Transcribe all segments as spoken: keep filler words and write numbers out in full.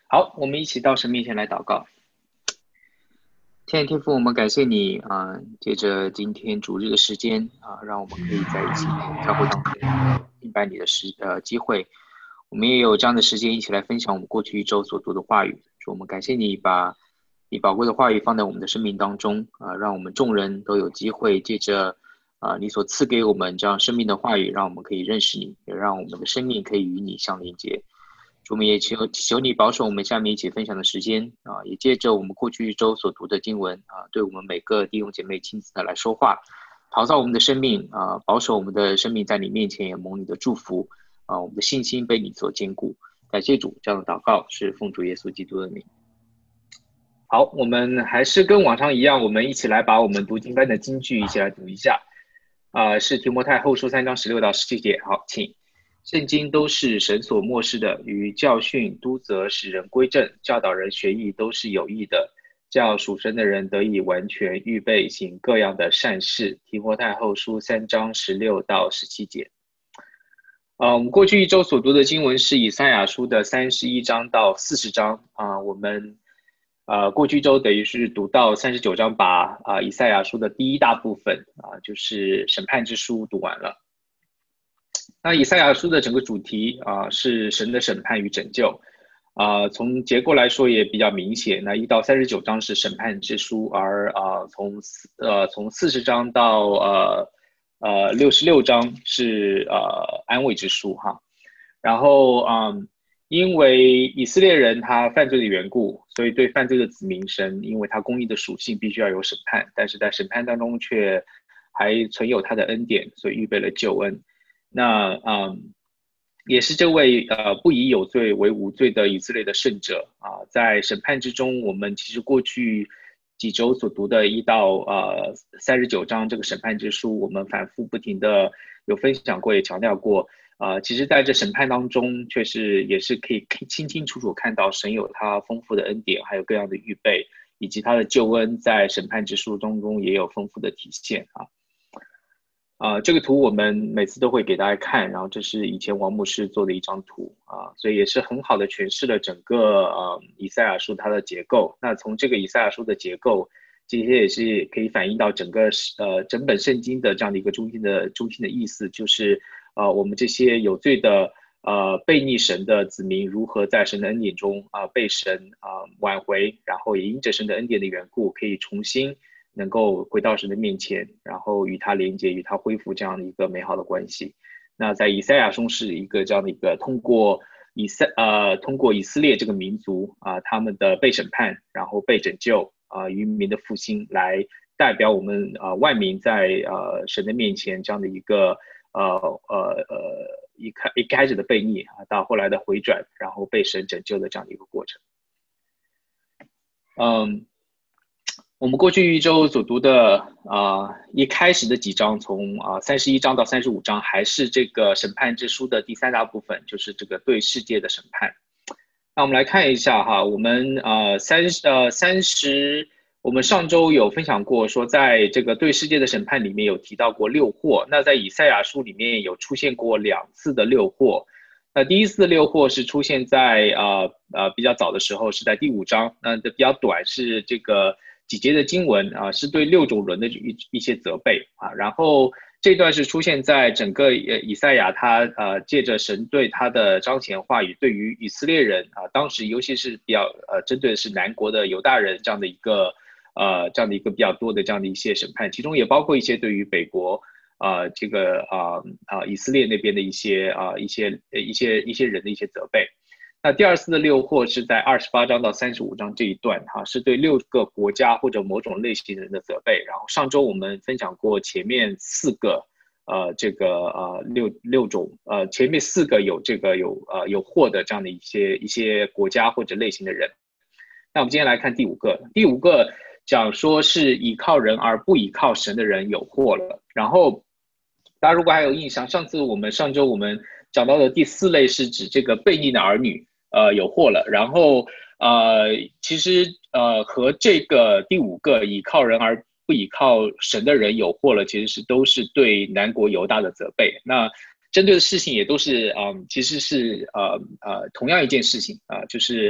好，我们一起到神面前来祷告。天天父，我们感谢你啊、呃借着今天主日的时间啊、让我们可以在一起教会当中有明白你的时呃机会，我们也有这样的时间一起来分享我们过去一周所读的话语。说我们感谢你把你宝贵的话语放在我们的生命当中啊、让我们众人都有机会借着啊、你所赐给我们这样生命的话语，让我们可以认识你，也让我们的生命可以与你相连接。主，我们也求求你保守我们下面一起分享的时间啊，也借着我们过去一周所读的经文啊，对我们每个弟兄姐妹亲自的来说话，陶造我们的生命啊，保守我们的生命在你面前也蒙你的祝福啊，我们的信心被你所坚固。感谢主，这样的祷告是奉主耶稣基督的名。好，我们还是跟往常一样，我们一起来把我们读经班的金句一起来读一下。啊、呃是提摩太后书三章十六到十七节。好，请。圣经都是神所漠视的，与教训、督责、使人归正、教导人学艺都是有益的，叫属神的人得以完全预备行各样的善事。提摩太后书三章十六到十七节。呃，我们过去一周所读的经文是以赛亚书的三十一章到四十章啊、呃，我们呃过去一周等于是读到三十九章把，把、呃、以赛亚书的第一大部分啊、呃，就是审判之书读完了。那以赛亚书的整个主题啊、呃、是神的审判与拯救，啊、呃、从结构来说也比较明显。那一到三十九章是审判之书，而啊、呃、从呃从四十章到呃呃六十六章是呃安慰之书哈。然后嗯、呃，因为以色列人他犯罪的缘故，所以对犯罪的子民神，因为他公义的属性必须要有审判，但是在审判当中却还存有他的恩典，所以预备了救恩。那嗯，也是这位呃不以有罪为无罪的以色列的圣者啊、呃，在审判之中，我们其实过去几周所读的一到呃三十九章这个审判之书，我们反复不停的有分享过，也强调过。啊、呃，其实在这审判当中，却是也是可以清清楚楚看到神有他丰富的恩典，还有各样的预备，以及他的救恩在审判之书当中也有丰富的体现啊。啊、呃，这个图我们每次都会给大家看，然后这是以前王牧师做的一张图啊、呃，所以也是很好的诠释了整个呃以赛亚书它的结构。那从这个以赛亚书的结构，这些也是可以反映到整个呃整本圣经的这样的一个中心的中心的意思，就是呃我们这些有罪的呃悖逆神的子民，如何在神的恩典中啊、呃、被神啊、呃、挽回，然后也因着神的恩典的缘故，可以重新能够回到神的面前，然后与他连接，与他恢复这样的一个美好的关系。那在以赛亚中是一个这样的一个通过以色呃通过以色列这个民族啊、呃、他们的被审判，然后被拯救啊、呃、渔民的复兴，来代表我们啊、呃、万民在呃神的面前这样的一个呃呃呃一开一开始的悖逆啊，到后来的回转，然后被神拯救的这样的一个过程。嗯，我们过去一周所读的啊、呃，一开始的几章，从啊三十一章到三十五章，还是这个审判之书的第三大部分，就是这个对世界的审判。那我们来看一下哈，我们呃三呃三十，我们上周有分享过，说在这个对世界的审判里面有提到过六祸，那在以赛亚书里面有出现过两次的六祸。那第一次的六祸是出现在呃呃比较早的时候，是在第五章，那比较短是这个几节的经文啊、呃，是对六种人的一一些责备啊，然后这段是出现在整个以赛亚他呃借着神对他的彰显话语，对于以色列人啊、呃，当时尤其是比较呃针对的是南国的犹大人这样的一个呃这样的一个比较多的这样的一些审判，其中也包括一些对于北国。呃，这个啊啊、呃，以色列那边的一些啊、呃、一些一些一些人的一些责备。那第二次的六祸是在二十八章到三十五章这一段，哈，是对六个国家或者某种类型人的责备。然后上周我们分享过前面四个，呃，这个呃六六种，呃，前面四个有这个有呃有祸的这样的一些一些国家或者类型的人。那我们今天来看第五个，第五个讲说是倚靠人而不倚靠神的人有祸了。然后大家如果还有印象，上次我们上周我们讲到的第四类是指这个悖逆的儿女，呃，有祸了。然后呃，其实呃和这个第五个倚靠人而不倚靠神的人有祸了，其实是都是对南国犹大的责备。那针对的事情也都是，嗯，其实是呃呃同样一件事情啊、呃，就是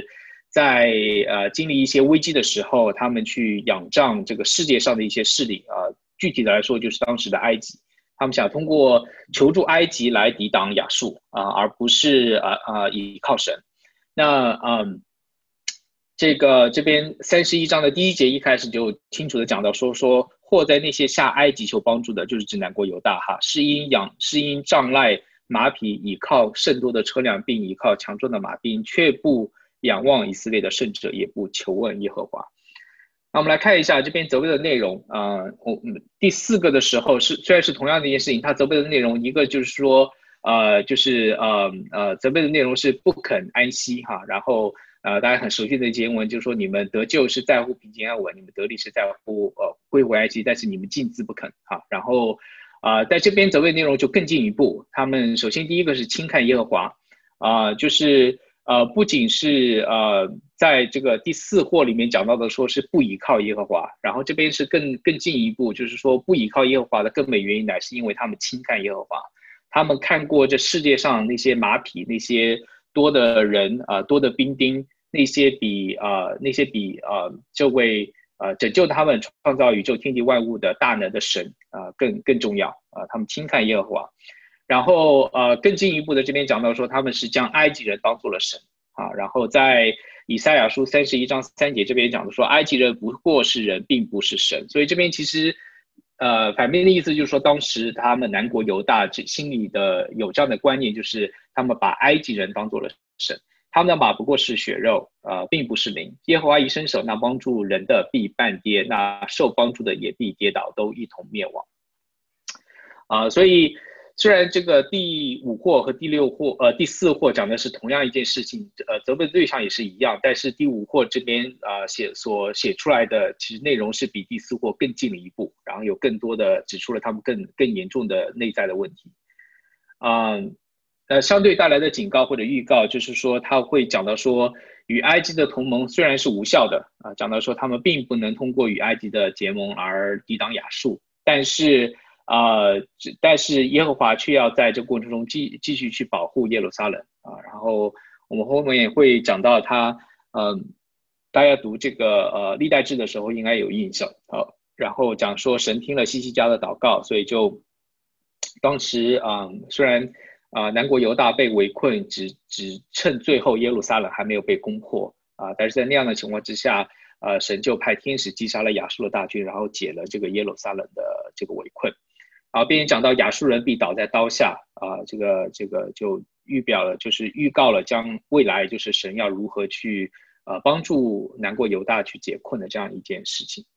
在呃经历一些危机的时候，他们去仰仗这个世界上的一些势力啊、呃，具体的来说就是当时的埃及，他们想通过求助埃及来抵挡亚述啊、呃，而不是啊啊、呃、依靠神。那嗯。这个这边三十一章的第一节一开始就清楚的讲到说说或在那些下埃及求帮助的，就是指南国犹大哈，是因仰是因仗赖马匹，倚靠甚多的车辆，并倚靠强壮的马兵，却不仰望以色列的圣者，也不求问耶和华。那我们来看一下这边责备的内容啊、呃，我第四个的时候是虽然是同样的一件事情，他责备的内容一个就是说呃就是呃呃责备的内容是不肯安息哈，然后。呃，大家很熟悉的经文就是说，你们得救是在乎平静安稳，你们得力是在乎呃归回埃及，但是你们尽自不肯啊。然后啊、呃，在这边责备内容就更进一步，他们首先第一个是轻看耶和华啊、呃，就是呃不仅是呃在这个第四或里面讲到的说是不依靠耶和华，然后这边是更更进一步，就是说不依靠耶和华的根本原因乃是因为他们轻看耶和华，他们看过这世界上那些马匹那些多的人啊、呃、多的兵丁。那些比呃那些比呃这位呃拯救他们创造宇宙天地万物的大能的神啊、呃、更更重要啊、呃，他们轻看耶和华，然后呃更进一步的这边讲到说他们是将埃及人当做了神啊，然后在以赛亚书三十一章三节这边讲的说埃及人不过是人，并不是神，所以这边其实呃反面的意思就是说当时他们南国犹大心里的有这样的观念，就是他们把埃及人当做了神。他们的马不过是血肉，呃，并不是灵。耶和华一伸手，那帮助人的必半跌，那受帮助的也必跌倒，都一同灭亡。啊、呃，所以虽然这个第五或和第六或呃第四或讲的是同样一件事情，呃，责备对象也是一样，但是第五或这边啊、呃、写所写出来的其实内容是比第四或更进了一步，然后有更多的指出了他们更更严重的内在的问题。啊、呃。呃，相对带来的警告或者预告，就是说他会讲到说，与埃及的同盟虽然是无效的啊、呃，讲到说他们并不能通过与埃及的结盟而抵挡亚述，但是呃，但是耶和华却要在这过程中继继续去保护耶路撒冷啊、呃。然后我们后面也会讲到他，嗯、呃，大家读这个呃历代志的时候应该有印象啊、呃。然后讲说神听了西西家的祷告，所以就当时啊、呃，虽然。啊、呃，南国犹大被围困，只只趁最后耶路撒冷还没有被攻破啊、呃，但是在那样的情况之下，呃，神就派天使击杀了亚述的大军，然后解了这个耶路撒冷的这个围困。啊，并且讲到亚述人必倒在刀下啊、呃，这个这个就预表了，就是预告了将未来就是神要如何去呃帮助南国犹大去解困的这样一件事情。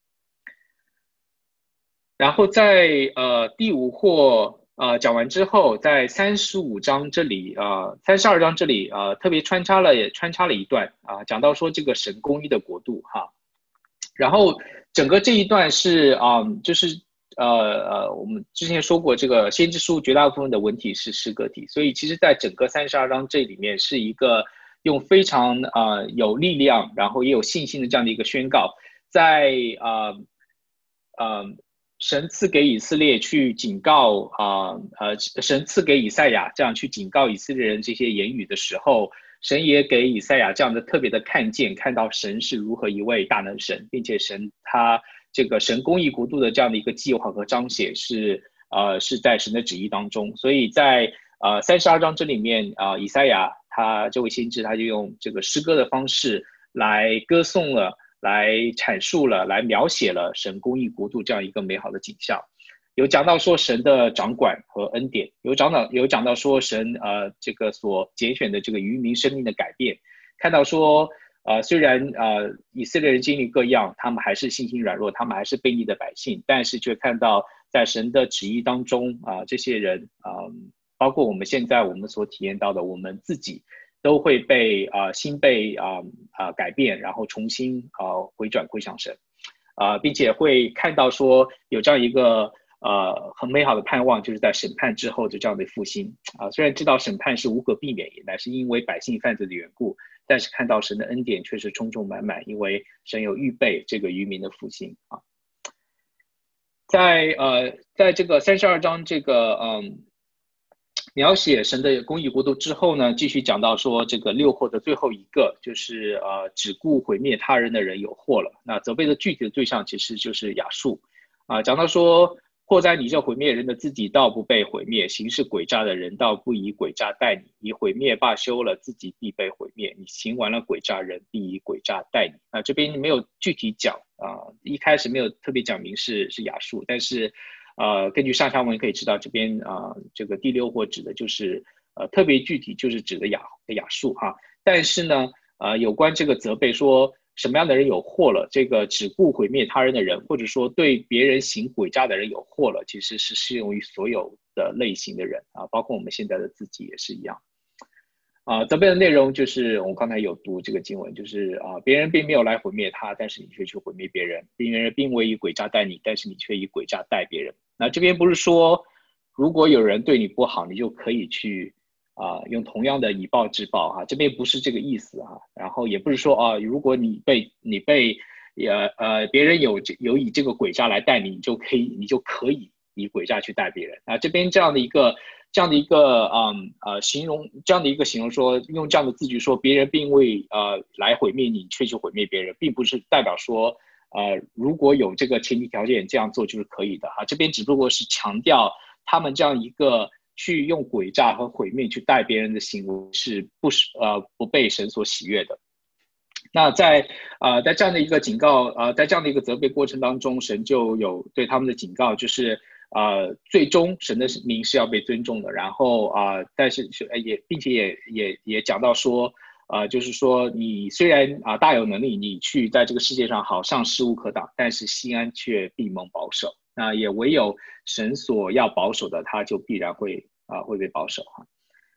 然后在呃第五或呃，讲完之后，在三十五章这里啊，三十二章这里啊、呃，特别穿插了也穿插了一段啊、呃，讲到说这个神公义的国度哈。然后整个这一段是啊、呃，就是呃呃，我们之前说过，这个先知书绝大部分的文体是诗歌体，所以其实在整个三十二章这里面是一个用非常啊、呃、有力量，然后也有信心的这样的一个宣告，在啊呃。呃神赐给以色列去警告啊呃, 呃，神赐给以赛亚这样去警告以色列人这些言语的时候，神也给以赛亚这样的特别的看见，看到神是如何一位大能神，并且神他这个神公义国度的这样的一个计划和彰显是呃是在神的旨意当中，所以在呃三十二章这里面啊、呃，以赛亚他这位先知他就用这个诗歌的方式来歌颂了。来阐述了，来描写了神公义国度这样一个美好的景象，有讲到说神的掌管和恩典，有讲到有讲到说神呃这个所拣选的这个渔民生命的改变，看到说呃虽然呃以色列人经历各样，他们还是信心软弱，他们还是悖逆的百姓，但是却看到在神的旨意当中啊、呃，这些人啊、呃，包括我们现在我们所体验到的我们自己。都会被啊、呃、心被啊啊、呃、改变，然后重新啊、呃、回转归向神，啊、呃，并且会看到说有这样一个呃很美好的盼望，就是在审判之后的这样的复兴啊、呃。虽然知道审判是无可避免，也乃是因为百姓犯罪的缘故，但是看到神的恩典却是充充满满，因为神有预备这个渔民的复兴啊。在呃在这个三十二章这个嗯。 描写神的公义国度之后呢，继续讲到说这个六祸的最后一个就是呃只顾毁灭他人的人有祸了。那责备的具体的对象其实就是亚述啊，讲到说祸哉你这毁灭人的自己倒不被毁灭，行事诡诈的人倒不以诡诈待你，你毁灭罢休了，自己必被毁灭。你行完了诡诈人，必以诡诈待你。啊，这边没有具体讲啊，一开始没有特别讲明是是亚述，但是。呃，根据上下文可以知道，这边啊、呃，这个第六祸指的就是呃特别具体，就是指的亚亚述哈。但是呢，呃，有关这个责备说什么样的人有祸了，这个只顾毁灭他人的人，或者说对别人行诡诈的人有祸了，其实是适用于所有的类型的人啊，包括我们现在的自己也是一样。啊，责备的内容就是我们刚才有读这个经文，就是啊，别人并没有来毁灭他，但是你却去毁灭别人；别人并未以诡诈待你，但是你却以诡诈待别人。那这边不是说，如果有人对你不好，你就可以去啊用同样的以暴制暴哈、啊，这边不是这个意思哈、啊。然后也不是说啊，如果你被你被呃呃别人有有以这个诡诈来待你，你就可以你就可以以诡诈去待别人啊。这边这样的一个。这样的一个嗯呃形容，这样的一个形容说，用这样的字句说，别人并未呃来毁灭你，却去毁灭别人，并不是代表说呃如果有这个前提条件这样做就是可以的哈。这边只不过是强调他们这样一个去用诡诈和毁灭去待别人的行为是不是呃不被神所喜悦的。那在呃在这样的一个警告呃在这样的一个责备过程当中，神就有对他们的警告，就是。呃，最终神的名是要被尊重的。然后啊、呃，但是也并且也也也讲到说，呃，就是说你虽然啊、呃、大有能力，你去在这个世界上好像势无可挡，但是西安却必蒙保守。那也唯有神所要保守的，他就必然会啊、呃、会被保守哈。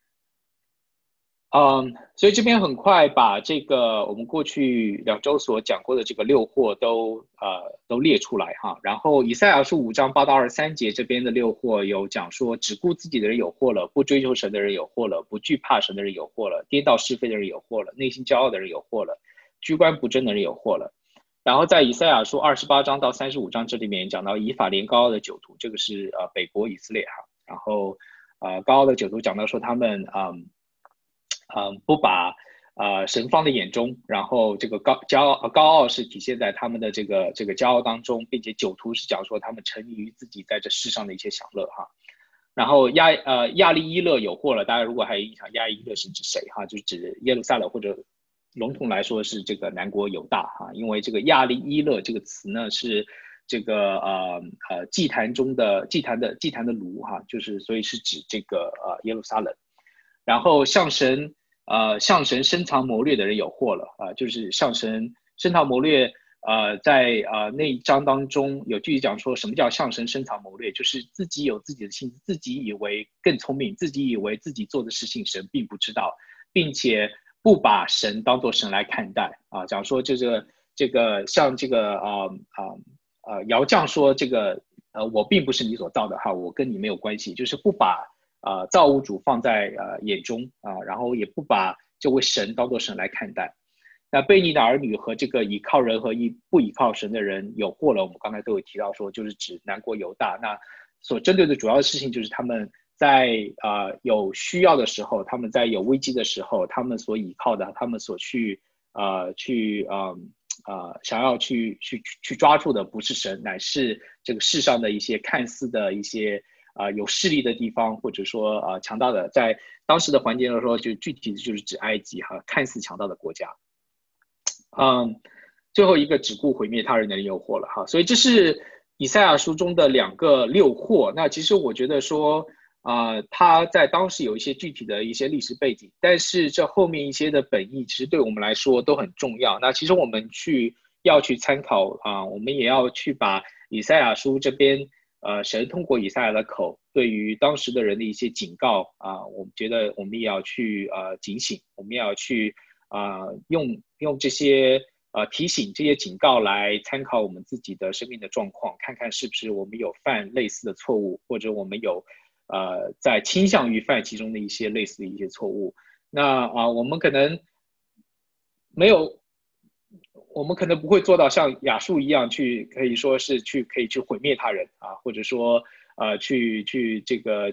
嗯，所以这边很快把这个我们过去两周所讲过的这个六祸都呃都列出来哈。然后以赛亚书五章八到二十三节这边的六祸有讲说，只顾自己的人有祸了，不追求神的人有祸了，不惧怕神的人有祸了，颠倒是非的人有祸了，内心骄傲的人有祸了，居冠不正的人有祸了。然后在以赛亚书二十八章到三十五章这里面讲到以法莲高傲的酒徒，这个是呃北国以色列哈。然后呃高傲的酒徒讲到说他们嗯。嗯，不把呃神放在眼中，然后这个高骄傲高傲是体现在他们的这个这个骄傲当中，并且酒徒是讲说他们沉迷于自己在这世上的一些享乐哈。然后亚呃亚利伊勒有祸了，大家如果还有印象，亚利伊勒是指谁哈？就是指耶路撒冷，或者笼统来说是这个南国犹大哈。因为这个亚利伊勒这个词呢是这个呃呃祭坛中的祭坛的祭坛的炉哈，就是所以是指这个呃耶路撒冷。然后向神呃向神深藏谋略的人有祸了啊、呃，就是向神深藏谋略。呃，在呃那一章当中有具体讲说什么叫向神深藏谋略，就是自己有自己的心思，自己以为更聪明，自己以为自己做的事情神并不知道，并且不把神当作神来看待啊。讲说这个这个像这个啊啊呃姚将说这个呃我并不是你所造的哈，我跟你没有关系，就是不把。呃，造物主放在呃眼中啊、呃，然后也不把这位神当作神来看待。那悖逆的儿女和这个倚靠人和依不倚靠神的人有祸了，我们刚才都有提到说，就是指南国犹大。那所针对的主要的事情就是他们在呃有需要的时候，他们在有危机的时候，他们所倚靠的，他们所去呃去呃呃想要去去去抓住的不是神，乃是这个世上的一些看似的一些。啊、呃，有势力的地方，或者说啊、呃、强大的，在当时的环境来说，就具体的就是指埃及哈，看似强大的国家。嗯，最后一个只顾毁灭他人的诱惑了哈，所以这是以赛亚书中的两个六祸。那其实我觉得说，啊、呃，他在当时有一些具体的一些历史背景，但是这后面一些的本意，其实对我们来说都很重要。那其实我们去要去参考啊、呃，我们也要去把以赛亚书这边。呃，神通过以赛亚的口，对于当时的人的一些警告啊、呃，我们觉得我们也要去呃警醒，我们也要去啊、呃、用用这些呃提醒、这些警告来参考我们自己的生命的状况，看看是不是我们有犯类似的错误，或者我们有呃在倾向于犯其中的一些类似的一些错误。那啊、呃，我们可能没有。我们可能不会做到像亚述一样去，可以说是去可以去毁灭他人啊，或者说呃去去这个去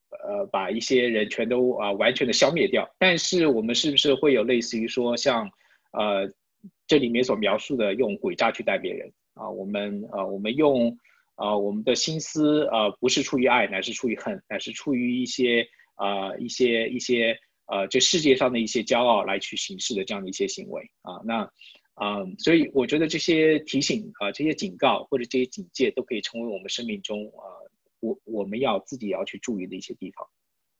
呃把一些人全都啊、呃、完全的消灭掉，但是我们是不是会有类似于说像呃这里面所描述的用诡诈去待别人啊、呃？我们呃我们用呃我们的心思呃不是出于爱，乃是出于恨，乃是出于一些呃一些一些呃这世界上的一些骄傲来去行事的这样的一些行为啊、呃。那啊、呃，所以我觉得这些提醒啊、呃、这些警告或者这些警戒都可以成为我们生命中啊。呃我我们要自己要去注意的一些地方，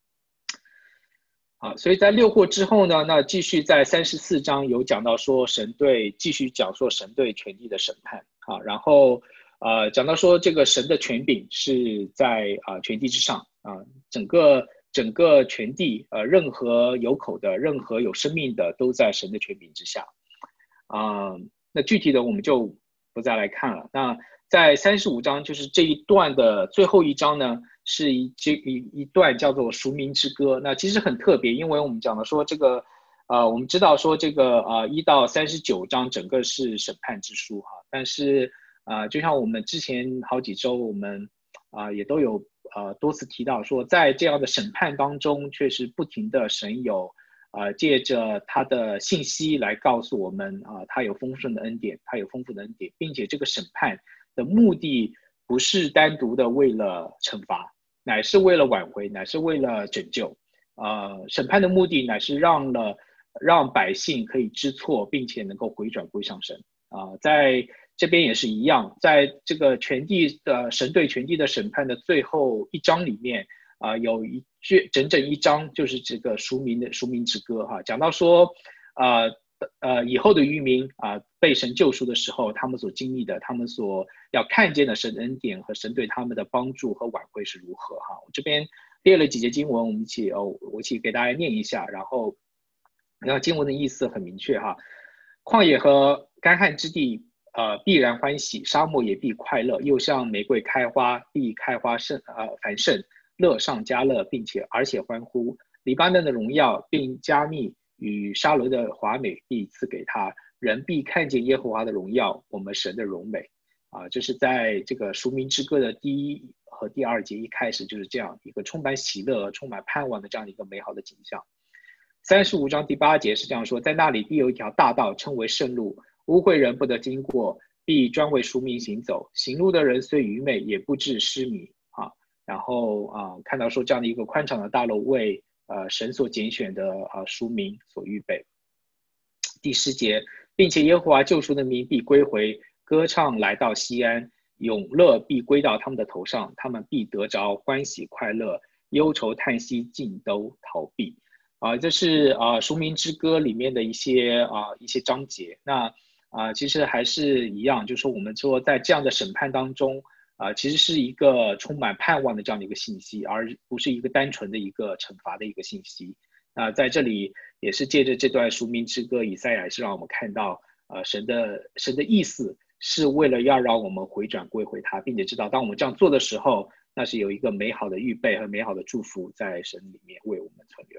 啊，所以在六祸之后呢，那继续在三十四章有讲到说神对继续讲说神对权力的审判，啊，然后呃讲到说这个神的权柄是在啊、呃、权地之上啊，整个整个权地呃任何有口的任何有生命的都在神的权柄之下，啊，那具体的我们就不再来看了。那在三十五章，就是这一段的最后一章呢，是一这一一段叫做赎民之歌。那其实很特别，因为我们讲的说这个，呃，我们知道说这个呃一到三十九章整个是审判之书哈，但是啊、呃，就像我们之前好几周我们啊、呃、也都有呃多次提到说，在这样的审判当中，确实不停的神有。呃，借着他的信息来告诉我们啊、呃，他有丰盛的恩典，他有丰富的恩典，并且这个审判的目的不是单独的为了惩罚，乃是为了挽回，乃是为了拯救。呃，审判的目的乃是让了让百姓可以知错，并且能够回转归向神啊、呃。在这边也是一样，在这个全地的神对全地的审判的最后一章里面。啊、呃，有一句整整一章就是这个赎民的赎民之歌哈，讲到说，呃呃以后的渔民啊、呃、被神救赎的时候，他们所经历的，他们所要看见的神的恩典和神对他们的帮助和挽回是如何哈。我这边列了几节经文，我们一起哦，我一起给大家念一下，然后，然后经文的意思很明确哈，旷野和干旱之地。呃，必然欢喜，沙漠也必快乐，又像玫瑰开花，必开花盛呃繁盛。乐上加乐，并且而且欢呼，黎巴嫩的荣耀，并加密与沙罗的华美，必赐给他，人必看见耶和华的荣耀，我们神的荣美。啊，这是在这个赎民之歌的第一和第二节一开始就是这样一个充满喜乐、充满盼望的这样一个美好的景象。三十五章第八节是这样说，在那里必有一条大道，称为圣路，污秽人不得经过，必专为赎民行走，行路的人虽愚昧，也不致失迷。啊，然后啊、呃，看到说这样的一个宽敞的大路为呃神所拣选的啊、呃、赎民所预备。第十节，并且耶和华救赎的民必归回，歌唱来到西安，永乐必归到他们的头上，他们必得着欢喜快乐，忧愁叹息尽都逃避。啊、呃，这是啊《赎、呃、民之歌》里面的一些啊、呃、一些章节。那啊、呃，其实还是一样，就是说我们说在这样的审判当中。啊、呃，其实是一个充满盼望的这样的一个信息，而不是一个单纯的一个惩罚的一个信息。那、呃、在这里也是借着这段赎民之歌，以赛亚是让我们看到，呃，神的神的意思是为了要让我们回转归回他，并且知道当我们这样做的时候，那是有一个美好的预备和美好的祝福在神里面为我们存留。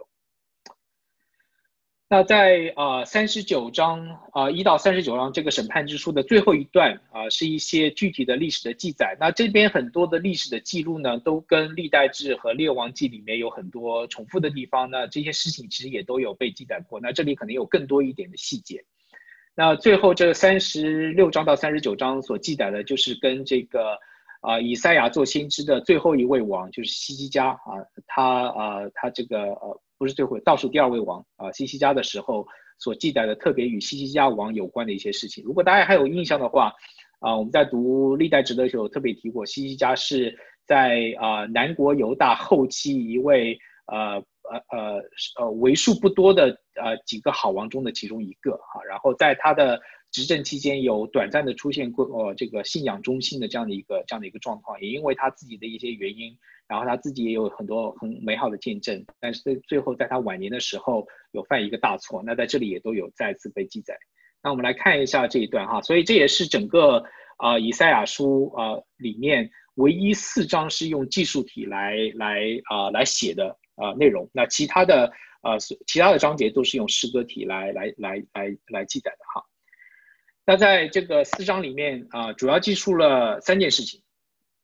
那在啊三十九章啊一到三十九章这个审判之书的最后一段啊、呃，是一些具体的历史的记载。那这边很多的历史的记录呢，都跟历代志和列王记里面有很多重复的地方。那这些事情其实也都有被记载过。那这里可能有更多一点的细节。那最后这三十六章到三十九章所记载的，就是跟这个啊、呃、以赛亚做先知的最后一位王，就是希西家啊，他啊、呃、他这个呃。不是最后倒数第二位王啊，西西家的时候所记载的特别与西西家王有关的一些事情。如果大家还有印象的话，啊，我们在读历代志的时候特别提过，西西家是在啊、呃、南国犹大后期一位呃呃呃呃为数不多的呃几个好王中的其中一个啊。然后在他的执政期间有短暂的出现过呃这个信仰中心的这样的一个这样的一个状况，也因为他自己的一些原因。然后他自己也有很多很美好的见证，但是最后在他晚年的时候有犯一个大错，那在这里也都有再次被记载。那我们来看一下这一段哈，所以这也是整个啊、呃、以赛亚书啊、呃、里面唯一四章是用记述体来来啊、呃、来写的啊、呃、内容，那其他的啊、呃、其他的章节都是用诗歌体来来来来来记载的哈。那在这个四章里面啊、呃，主要记述了三件事情。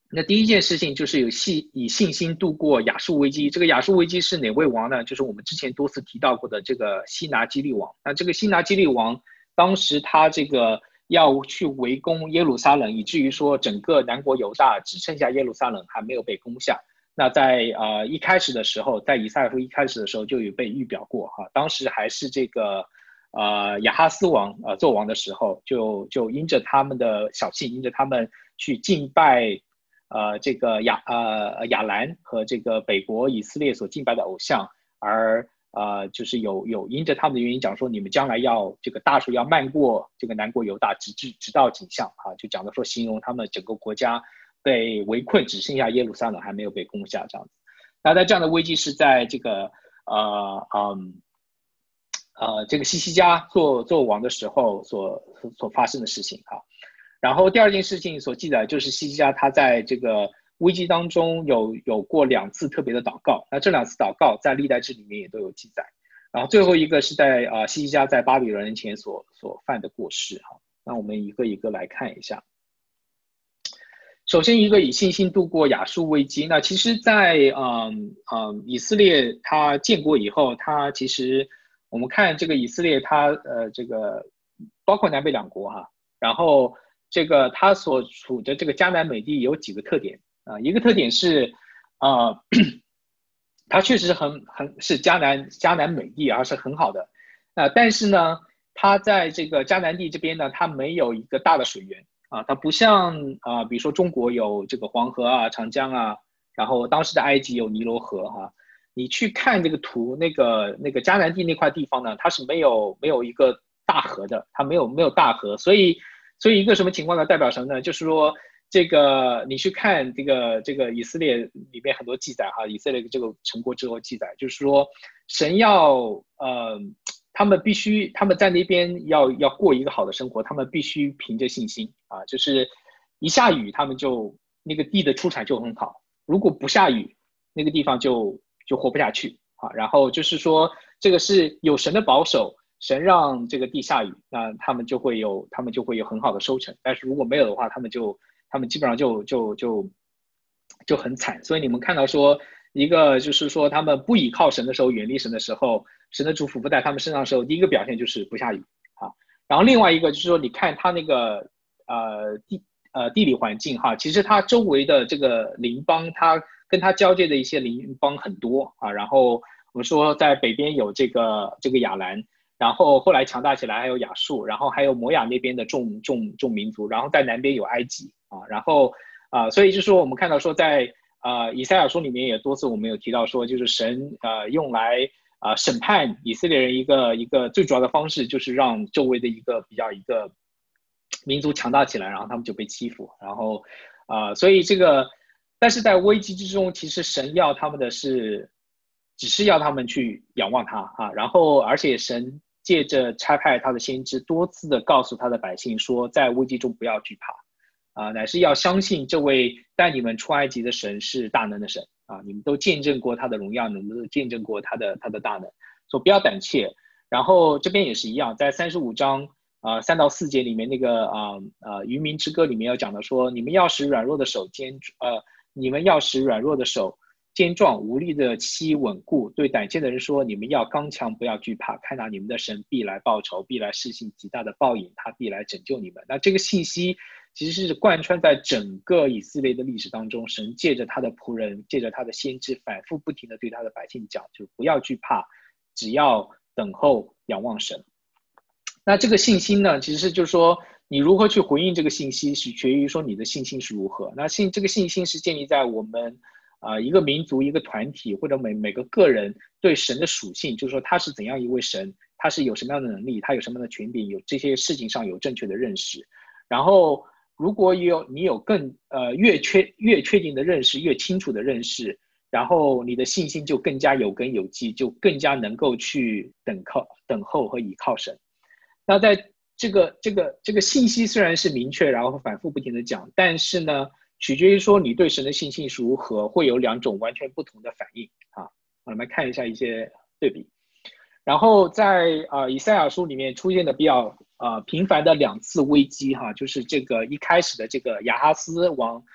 那第一件事情就是有信以信心度过亚述危机。这个亚述危机是哪位王呢？就是我们之前多次提到过的这个西拿基立王。那这个西拿基立王当时他这个要去围攻耶路撒冷，以至于说整个南国犹大只剩下耶路撒冷还没有被攻下。那在呃一开始的时候，在以赛亚书一开始的时候就有被预表过哈，当时还是这个呃亚哈斯王呃做王的时候，就就因着他们的小信，因着他们去敬拜。呃，这个亚呃亚兰和这个北国以色列所敬拜的偶像，而呃就是有有因着他们的原因讲说，你们将来要这个大水要漫过这个南国犹大，直至直到景象啊，就讲的说形容他们整个国家被围困，只剩下耶路撒冷还没有被攻下这样子。那在这样的危机是在这个呃嗯呃这个西西家做做王的时候所所发生的事情哈。然后第二件事情所记载就是西西家他在这个危机当中有有过两次特别的祷告，那这两次祷告在历代志里面也都有记载。然后最后一个是在呃西西家在巴比伦人前所所犯的过失哈。那我们一个一个来看一下。首先一个以信心度过亚述危机，那其实在嗯嗯以色列他建国以后，他其实我们看这个以色列他呃这个包括南北两国哈，然后。这个它所处的这个迦南美地有几个特点啊、呃？一个特点是，呃，它确实很很是迦南迦南美地啊，是很好的。啊、呃，但是呢，它在这个迦南地这边呢，它没有一个大的水源啊，它不像啊、呃，比如说中国有这个黄河啊、长江啊，然后当时的埃及有尼罗河哈、啊。你去看这个图，那个那个迦南地那块地方呢，它是没有没有一个大河的，它没有没有大河，所以。所以一个什么情况呢？代表什么呢？就是说，这个你去看这个这个以色列里面很多记载哈，以色列这个成国之后记载，就是说神要呃，他们必须他们在那边要要过一个好的生活，他们必须凭着信心啊，就是一下雨他们就那个地的出产就很好，如果不下雨，那个地方就就活不下去啊。然后就是说，这个是有神的保守。神让这个地下雨，那他们就会有，他们就会有很好的收成。但是如果没有的话，他们就，他们基本上就就就就很惨。所以你们看到说，一个就是说他们不依靠神的时候，远离神的时候，神的祝福不在他们身上的时候，第一个表现就是不下雨啊。然后另外一个就是说，你看他那个呃地呃地理环境哈，其实它周围的这个邻邦，它跟它交界的一些邻邦很多啊。然后我们说在北边有这个这个亚兰。然后后来强大起来，还有亚述，然后还有摩亚那边的众众众民族，然后在南边有埃及啊，然后啊、呃，所以就是说我们看到说在呃以赛亚书里面也多次我们有提到说，就是神呃用来啊、呃、审判以色列人一个一个最主要的方式，就是让周围的一个比较一个民族强大起来，然后他们就被欺负，然后啊、呃，所以这个但是在危机之中，其实神要他们的是只是要他们去仰望他啊，然后而且神。借着差派他的先知，多次的告诉他的百姓说，在危机中不要惧怕，啊，乃是要相信这位带你们出埃及的神是大能的神啊！你们都见证过他的荣耀，你们都见证过他的他的大能，所以不要胆怯。然后这边也是一样，在三十五章啊三到四节里面那个啊啊渔民之歌里面要讲的说，你们要使软弱的手坚呃，你们要使软弱的手。坚壮无力的膝稳固，对胆怯的人说：“你们要刚强，不要惧怕。看到你们的神必来报仇，必来施行极大的报应，他必来拯救你们。”那这个信息其实是贯穿在整个以色列的历史当中。神借着他的仆人，借着他的先知，反复不停的对他的百姓讲，就不要惧怕，只要等候仰望神。那这个信心呢，其实是就是说，你如何去回应这个信息，取决于说你的信心是如何。那信这个信心是建立在我们。啊、呃，一个民族、一个团体或者每每个个人对神的属性，就是说他是怎样一位神，他是有什么样的能力，他有什么样的权柄，有这些事情上有正确的认识。然后，如果有你有更呃越确越确定的认识，越清楚的认识，然后你的信心就更加有根有基，就更加能够去等靠、等候和倚靠神。那在这个这个这个信息虽然是明确，然后反复不停的讲，但是呢。取决于说你对神的信心是如何，会有两种完全不同的反应啊。我们来看一下一些对比。然后在呃以赛亚书里面出现的比较呃频繁的两次危机哈，就是这个一开始的这个亚哈斯王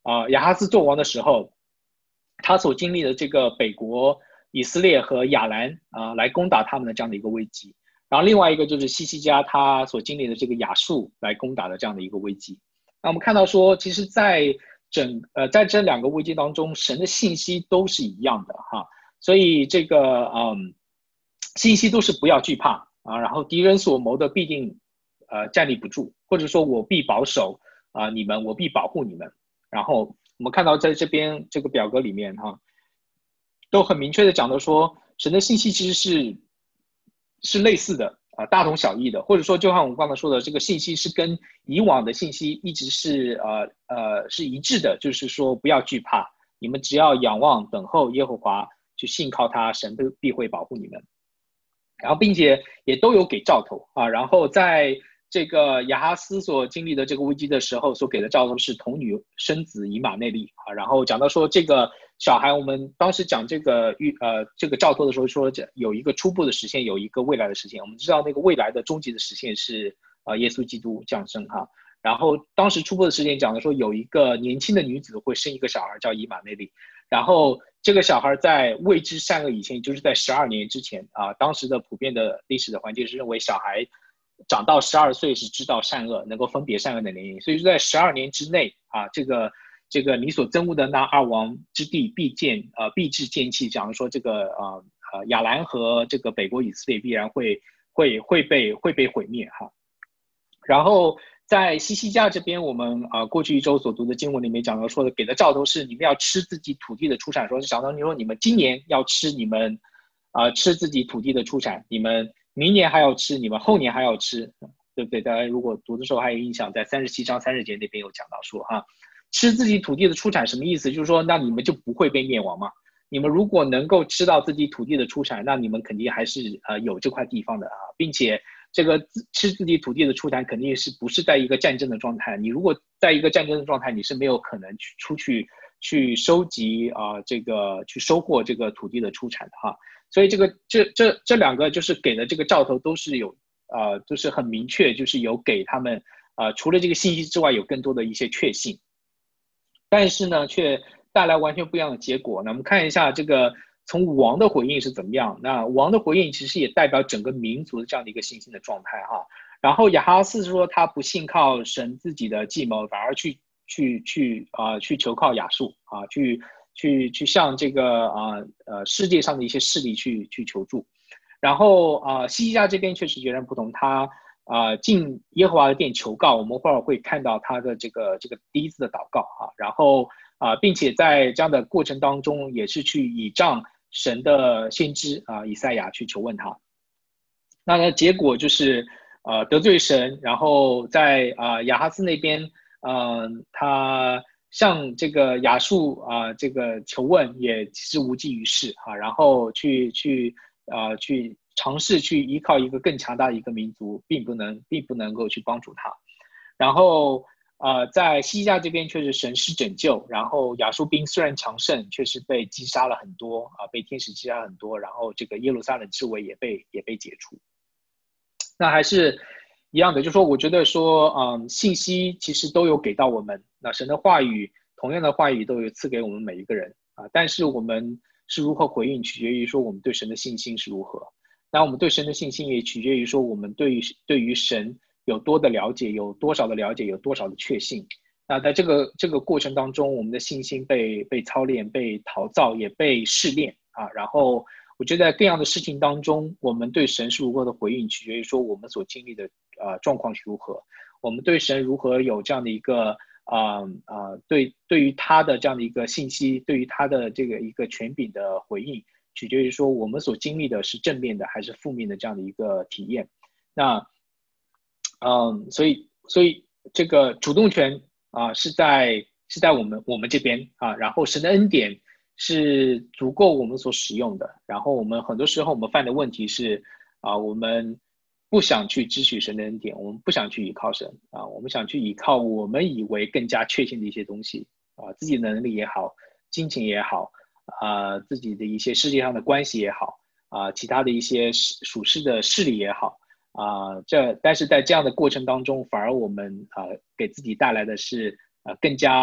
啊、呃、亚哈斯做王的时候，他所经历的这个北国以色列和亚兰啊、呃、来攻打他们的这样的一个危机。然后另外一个就是西西家他所经历的这个亚述来攻打的这样的一个危机。那我们看到说，其实在整呃在这两个危机当中，神的信息都是一样的哈，所以这个嗯信息都是不要惧怕啊，然后敌人所谋的必定呃站立不住，或者说我必保守啊、呃、你们，我必保护你们。然后我们看到在这边这个表格里面哈，都很明确的讲到说，神的信息其实是是类似的啊、呃，大同小异的，或者说就像我们刚才说的，这个信息是跟以往的信息一直是呃呃是一致的，就是说不要惧怕，你们只要仰望等候耶和华，去信靠他，神必必会保护你们。然后并且也都有给兆头啊，然后在这个亚哈斯所经历的这个危机的时候，所给的兆头是童女生子以马内利啊。然后讲到说这个小孩，我们当时讲这个预呃这个兆头的时候说，有一个初步的实现，有一个未来的实现。我们知道那个未来的终极的实现是呃耶稣基督降生哈。然后当时初步的实现讲的说，有一个年轻的女子会生一个小孩叫以马内利，然后这个小孩在未知善恶以前，也就是在十二年之前啊，当时的普遍的历史的环境是认为小孩长到十二岁是知道善恶，能够分别善恶的年龄，所以说在十二年之内啊，这个这个你所憎恶的那二王之地必见呃必至见弃，讲说这个呃呃亚兰和这个北国以色列必然会会会被会被毁灭哈。然后在西西家这边，我们啊、呃、过去一周所读的经文里面讲到说的，给的兆头是你们要吃自己土地的出产，说是讲到你说你们今年要吃你们啊、呃、吃自己土地的出产，你们明年还要吃，你们后年还要吃，对不对？大家如果读的时候还有印象，在三十七章三十节那边有讲到说哈，吃自己土地的出产什么意思？就是说那你们就不会被灭亡嘛。你们如果能够吃到自己土地的出产，那你们肯定还是呃有这块地方的啊，并且这个吃自己土地的出产肯定是不是在一个战争的状态？你如果在一个战争的状态，你是没有可能去出去去收集啊、呃、这个去收获这个土地的出产的哈。所以这个这这这两个就是给的这个兆头都是有呃都是很明确，就是有给他们呃除了这个信息之外，有更多的一些确信，但是呢却带来完全不一样的结果。那我们看一下这个从王的回应是怎么样。那王的回应其实也代表整个民族的这样的一个信心的状态哈。然后亚哈斯说他不信靠神自己的计谋，反而去去去啊、呃、去求靠亚述啊，去去去向这个啊 呃, 呃世界上的一些势力去去求助。然后啊、呃、西西家这边确实截然不同，他啊、呃、进耶和华的殿求告，我们会儿会看到他的这个这个第一次的祷告啊，然后啊、呃、并且在这样的过程当中也是去倚仗神的先知啊、呃、以赛亚去求问他。那呢结果就是呃得罪神，然后在啊、呃、亚哈斯那边嗯、呃、他向这个亚述啊、呃、这个求问也其实无济于事啊，然后去去啊、呃、去尝试去依靠一个更强大的一个民族，并不能并不能够去帮助他。然后呃在西家这边却是神施拯救，然后亚述兵虽然强盛，却是被击杀了很多啊、呃，被天使击杀很多，然后这个耶路撒冷之围也被也被解除。那还是一样的，就是说，我觉得说，嗯，信息其实都有给到我们。那神的话语，同样的话语都有赐给我们每一个人啊。但是我们是如何回应，取决于说我们对神的信心是如何。那我们对神的信心也取决于说我们对于对于神有多的了解，有多少的了解，有多少的确信。那在这个这个过程当中，我们的信心被被操练、被陶造，也被试炼啊。然后我觉得在各样的事情当中，我们对神是如何的回应，取决于说我们所经历的呃状况是如何。我们对神如何有这样的一个啊啊、呃呃、对对于他的这样的一个信息，对于他的这个一个权柄的回应，取决于说我们所经历的是正面的还是负面的这样的一个体验。那嗯，所以所以这个主动权啊、呃、是在是在我们我们这边啊，然后神的恩典是足够我们所使用的。然后我们很多时候我们犯的问题是啊、呃，我们不想去支取神的恩典，我们不想去依靠神啊，我们想去依靠我们以为更加确信的一些东西啊，自己的能力也好，金钱也好啊、呃，自己的一些世界上的关系也好啊、呃，其他的一些属世的势力也好。啊、呃，这但是在这样的过程当中，反而我们啊、呃、给自己带来的是呃更加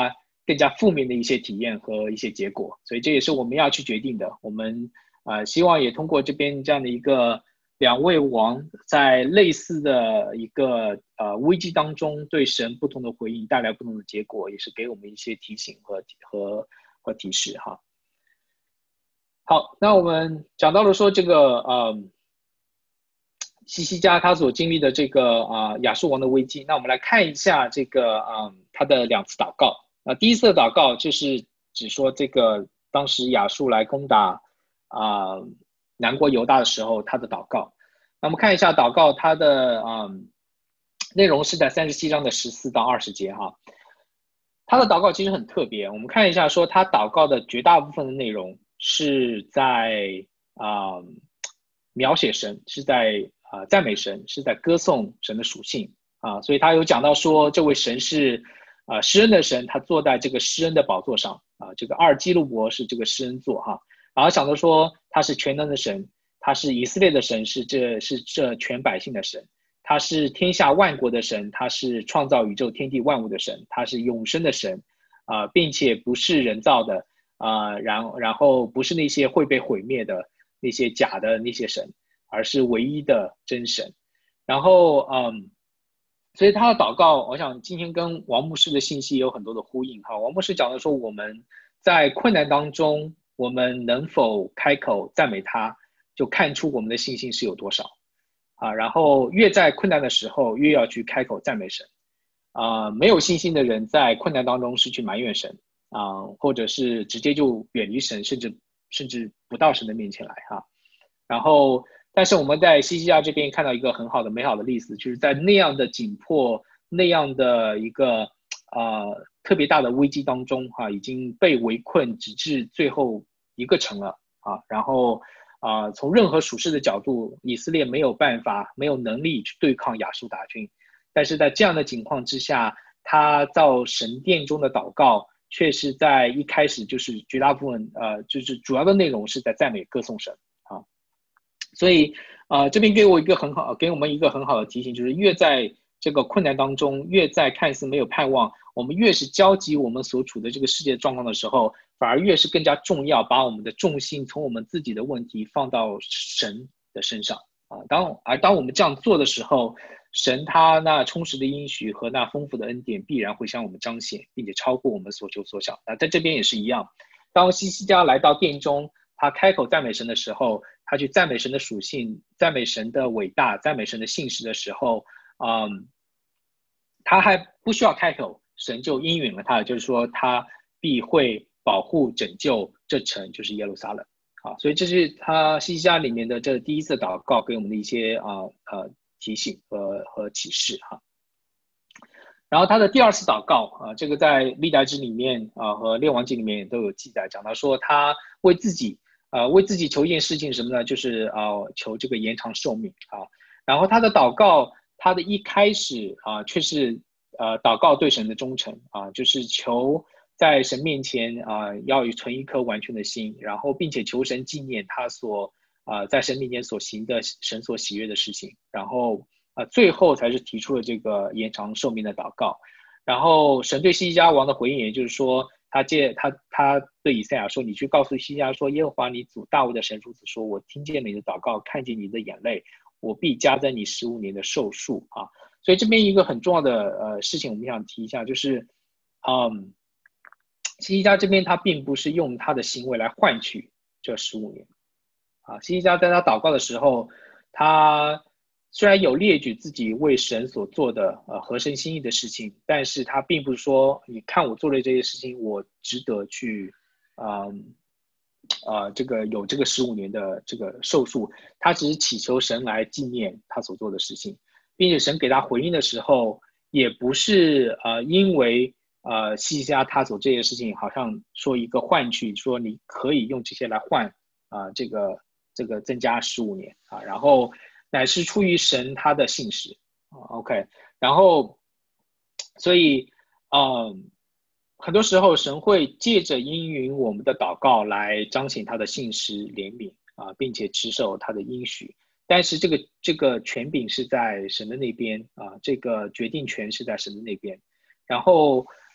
更加负面的一些体验和一些结果，所以这也是我们要去决定的。我们呃希望也通过这边这样的一个两位王在类似的一个呃危机当中对神不同的回应带来不同的结果，也是给我们一些提醒和和和提示哈。好，那我们讲到了说这个呃西西家他所经历的这个啊、呃、亚述王的危机，那我们来看一下这个啊、呃、他的两次祷告。那第一次的祷告就是指说这个当时亚述来攻打啊、呃、南国犹大的时候他的祷告。那我们看一下祷告它的啊、呃、内容是在三十七章的十四到二十节哈。他的祷告其实很特别，我们看一下说他祷告的绝大部分的内容是在啊、呃、描写神，是在啊、呃、赞美神，是在歌颂神的属性啊，所以他有讲到说这位神是啊、呃、施恩的神，他坐在这个施恩的宝座上啊，这个阿尔基路伯是这个施恩座哈，然后讲到说他是全能的神，他是以色列的神，是这是这全百姓的神。他是天下万国的神，他是创造宇宙天地万物的神，他是永生的神啊、呃，并且不是人造的啊、呃，然然后不是那些会被毁灭的那些假的那些神，而是唯一的真神。然后嗯，所以他的祷告，我想今天跟王牧师的信息有很多的呼应哈。王牧师讲的说，我们在困难当中，我们能否开口赞美他，就看出我们的信心是有多少。啊，然后越在困难的时候，越要去开口赞美神。啊，没有信心的人在困难当中是去埋怨神啊，或者是直接就远离神，甚至甚至不到神的面前来哈。然后，但是我们在西西家这边看到一个很好的、美好的例子，就是在那样的紧迫、那样的一个呃特别大的危机当中哈，已经被围困，直至最后一个城了啊，然后。啊、呃，从任何属世的角度，以色列没有办法、没有能力去对抗亚述大军。但是在这样的情况之下，他到神殿中的祷告，却是在一开始就是绝大部分呃，就是主要的内容是在赞美歌颂神啊。所以呃，这边给我一个很好，给我们一个很好的提醒，就是越在这个困难当中，越在看似没有盼望，我们越是焦急我们所处的这个世界状况的时候，反而越是更加重要，把我们的重心从我们自己的问题放到神的身上啊。当而当我们这样做的时候，神他那充实的应许和那丰富的恩典必然会向我们彰显，并且超过我们所求所想。那在这边也是一样，当西西家来到殿中，他开口赞美神的时候，他去赞美神的属性，赞美神的伟大，赞美神的信实的时候，嗯，他还不需要开口，神就应允了他，就是说他必会保护拯救这城，就是耶路撒冷。好，所以这是他西西家里面的这第一次祷告给我们的一些啊 呃, 呃提醒和和启示哈。然后他的第二次祷告啊，这个在历代志里面啊和列王记里面都有记载，讲到说他为自己啊为自己求一件事情什么呢？就是啊求这个延长寿命啊。然后他的祷告，他的一开始啊却是呃祷告对神的忠诚啊，就是求在神面前啊要存一颗完全的心，然后并且求神纪念他所啊在神面前所行的神所喜悦的事情，然后。啊，最后才是提出了这个延长寿命的祷告，然后神对西西家王的回应，也就是说，他借他他对以赛亚说：“你去告诉西西家说，耶和华你祖大卫的神如此说：我听见你的祷告，看见你的眼泪，我必加增你十五年的寿数啊。”所以这边一个很重要的呃事情，我们想提一下，就是，嗯，西西家这边他并不是用他的行为来换取这十五年啊。西西家在他祷告的时候，他。虽然有列举自己为神所做的呃合神心意的事情，但是他并不是说你看我做了这些事情，我值得去啊啊、呃呃、这个有这个十五年的这个寿数，他只是祈求神来纪念他所做的事情，并且神给他回应的时候，也不是呃因为呃西西家他做这些事情，好像说一个换取，说你可以用这些来换啊、呃、这个这个增加十五年啊，然后。乃是出于神他的信实 ，OK， 然后，所以，嗯，很多时候神会借着应允我们的祷告来彰显他的信实怜悯啊，并且持守他的应许，但是这个这个权柄是在神的那边啊，这个决定权是在神的那边，然后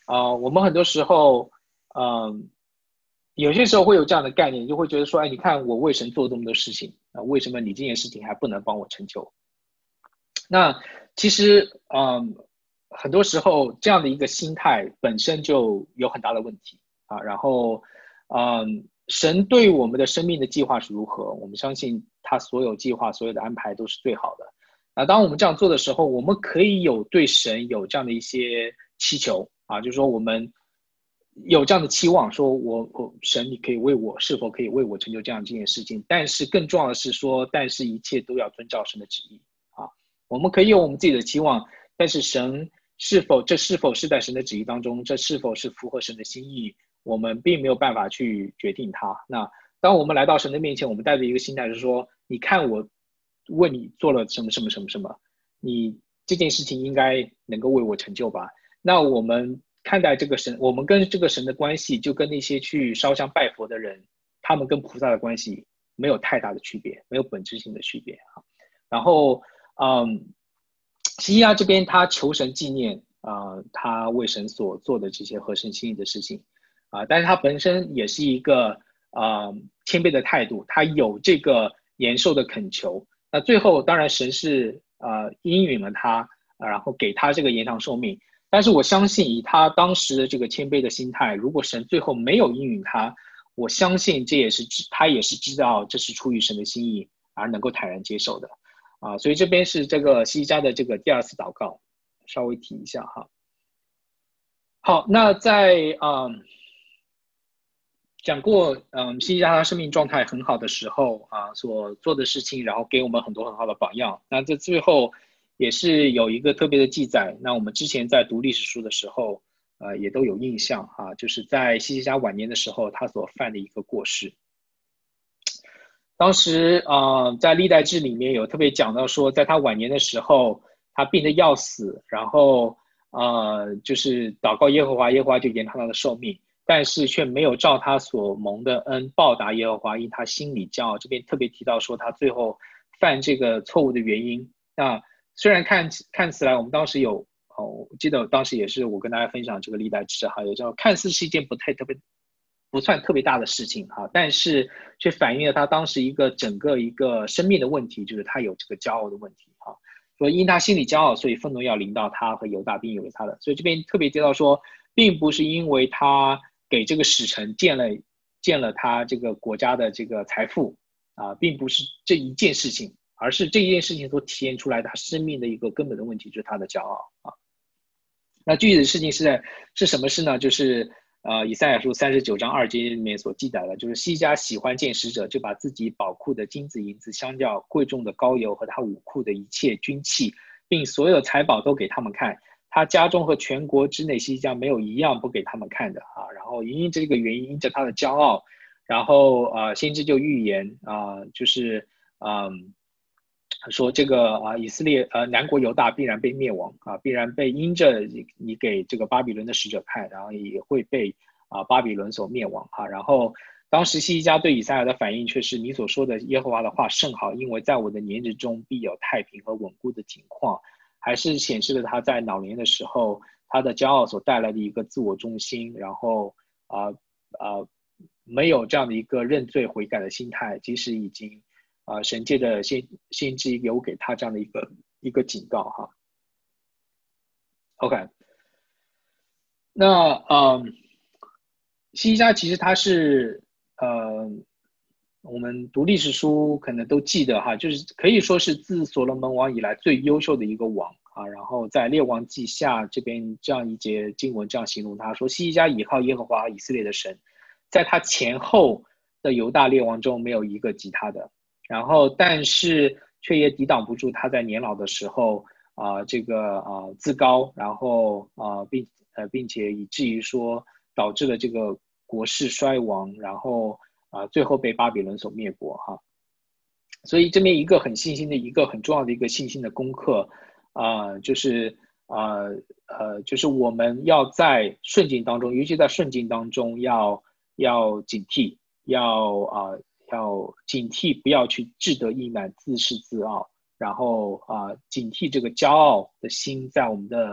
呃，我们很多时候，嗯、有些时候会有这样的概念，就会觉得说，哎，你看我为神做这么多事情啊、为什么你这件事情还不能帮我成就？那其实，嗯，很多时候这样的一个心态本身就有很大的问题啊。然后，嗯，神对我们的生命的计划是如何？我们相信他所有计划、所有的安排都是最好的。啊，当我们这样做的时候，我们可以有对神有这样的一些祈求啊，就是说我们有这样的期望，说我我神，你可以为我是否可以为我成就这样这件事情？但是更重要的是说，但是一切都要遵照神的旨意啊。我们可以有我们自己的期望，但是神是否这是否是在神的旨意当中，这是否是符合神的心意，我们并没有办法去决定它。那当我们来到神的面前，我们带着一个心态是说，你看我为你做了什么什么什么什么，你这件事情应该能够为我成就吧？那我们看待这个神，我们跟这个神的关系，就跟那些去烧香拜佛的人，他们跟菩萨的关系没有太大的区别，没有本质性的区别啊。然后，嗯，西亚这边他求神纪念啊、呃他为神所做的这些合神心意的事情啊、呃但是他本身也是一个啊、呃谦卑的态度，他有这个延寿的恳求。那最后，当然神是呃应允了他，呃然后给他这个延长寿命。但是我相信，以他当时的这个谦卑的心态，如果神最后没有应允他，我相信这也是他也是知道这是出于神的心意，而能够坦然接受的。啊，所以这边是这个西家的这个第二次祷告，稍微提一下哈。好，那在嗯讲过嗯西家他生命状态很好的时候啊所做的事情，然后给我们很多很好的榜样。那这最后也是有一个特别的记载。那我们之前在读历史书的时候，呃也都有印象啊，就是在西西家晚年的时候，他所犯的一个过失。当时啊、呃在历代志里面有特别讲到说，在他晚年的时候，他病得要死，然后呃，就是祷告耶和华，耶和华就延长他的寿命，但是却没有照他所蒙的恩报答耶和华，因他心里骄傲。这边特别提到说，他最后犯这个错误的原因。那虽然看看起来，我们当时有哦，我记得当时也是我跟大家分享这个历代志哈，有叫看似是一件不太特别不算特别大的事情哈，但是却反映了他当时一个整个一个生命的问题，就是他有这个骄傲的问题哈。说因他心里骄傲，所以愤怒要临到他和犹大，并以为他的。所以这边特别提到说，并不是因为他给这个使臣建了建了他这个国家的这个财富啊，并不是这一件事情，而是这一件事情所体现出来他生命的一个根本的问题，就是他的骄傲啊。那具体的事情是在是什么事呢？就是呃，以赛亚书三十九章二节里面所记载的，就是西家喜欢见使者，就把自己宝库的金子、银子、香料、贵重的膏油和他武库的一切军器，并所有的财宝都给他们看。他家中和全国之内，西家没有一样不给他们看的啊。然后因这个原因，因着他的骄傲，然后啊、呃，先知就预言啊、呃，就是嗯。呃说这个啊，以色列呃南国犹大必然被灭亡啊，必然被因着你给这个巴比伦的使者看，然后也会被啊巴比伦所灭亡啊。然后当时西西家对以赛亚的反应却是你所说的耶和华的话甚好，因为在我的年日中必有太平和稳固的景况，还是显示了他在老年的时候他的骄傲所带来的一个自我中心，然后啊啊、呃呃、没有这样的一个认罪悔改的心态，即使已经。啊、呃，神界的先先知有给他这样的一个一个警告哈。OK，那嗯，西家其实他是呃，我们读历史书可能都记得哈，就是可以说是自所罗门王以来最优秀的一个王啊。然后在列王记下这边这样一节经文这样形容他说，西家倚靠耶和华以色列的神，在他前后的犹大列王中没有一个及他的。然后但是却也抵挡不住他在年老的时候啊、呃，这个啊、呃、自高，然后啊、呃、并呃并且以至于说导致了这个国势衰亡，然后啊、呃、最后被巴比伦所灭国哈。所以这边一个很信心的一个很重要的一个信心的功课啊、呃，就是啊 呃, 呃就是我们要在顺境当中，尤其在顺境当中要要警惕，要啊。呃要警惕，不要去志得意满、自恃自傲，然后啊、呃，警惕这个骄傲的心在我们的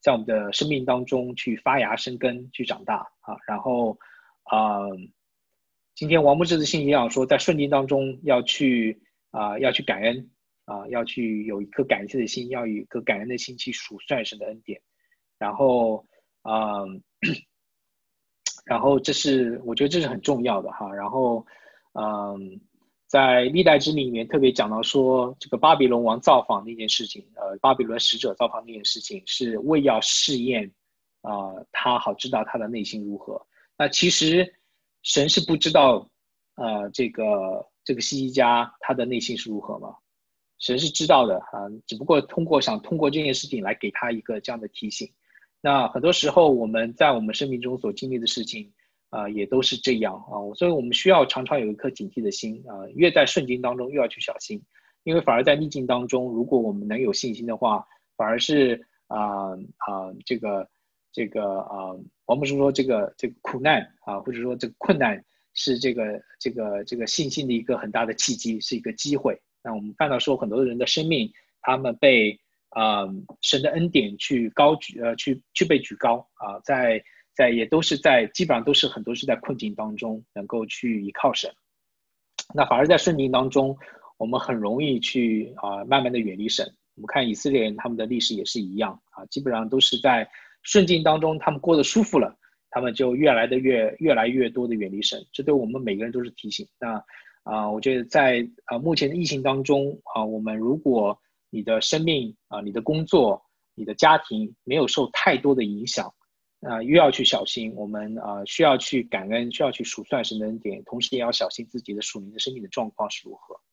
在我们的生命当中去发芽生根，去长大啊。然后，啊、呃，今天王牧师的信息要说，在顺境当中要去啊、呃，要去感恩啊、呃，要去有一颗感谢的心，要有一颗感恩的心去数算神的恩典。然后，啊、呃，然后这是我觉得这是很重要的哈。然后，嗯、呃。在历代之里面特别讲到说，这个巴比伦王造访那件事情，呃，巴比伦使者造访那件事情是为要试验，啊、呃，他好知道他的内心如何。那其实神是不知道，呃，这个这个希西家他的内心是如何吗？神是知道的啊，只不过通过想通过这件事情来给他一个这样的提醒。那很多时候我们在我们生命中所经历的事情。啊、呃，也都是这样啊，所以我们需要常常有一颗警惕的心啊、呃，越在顺境当中越要去小心，因为反而在逆境当中，如果我们能有信心的话，反而是啊啊、呃呃、这个这个啊、呃，王牧师说这个这个苦难啊，或者说这个困难是这个这个这个信心的一个很大的契机，是一个机会。那我们看到说很多人的生命，他们被啊、呃、神的恩典去高举呃去去被举高啊、呃，在。在也都是在基本上都是很多是在困境当中能够去依靠神，那反而在顺境当中，我们很容易去啊、呃、慢慢的远离神。我们看以色列人他们的历史也是一样啊，基本上都是在顺境当中，他们过得舒服了，他们就越来的越越来越多的远离神。这对我们每个人都是提醒。那啊、呃，我觉得在啊、呃、目前的疫情当中啊、呃，我们如果你的生命啊、呃、你的工作、你的家庭没有受太多的影响。啊、呃，又要去小心，我们啊、呃、需要去感恩，需要去数算神的恩典，同时也要小心自己的属灵的生命的状况是如何。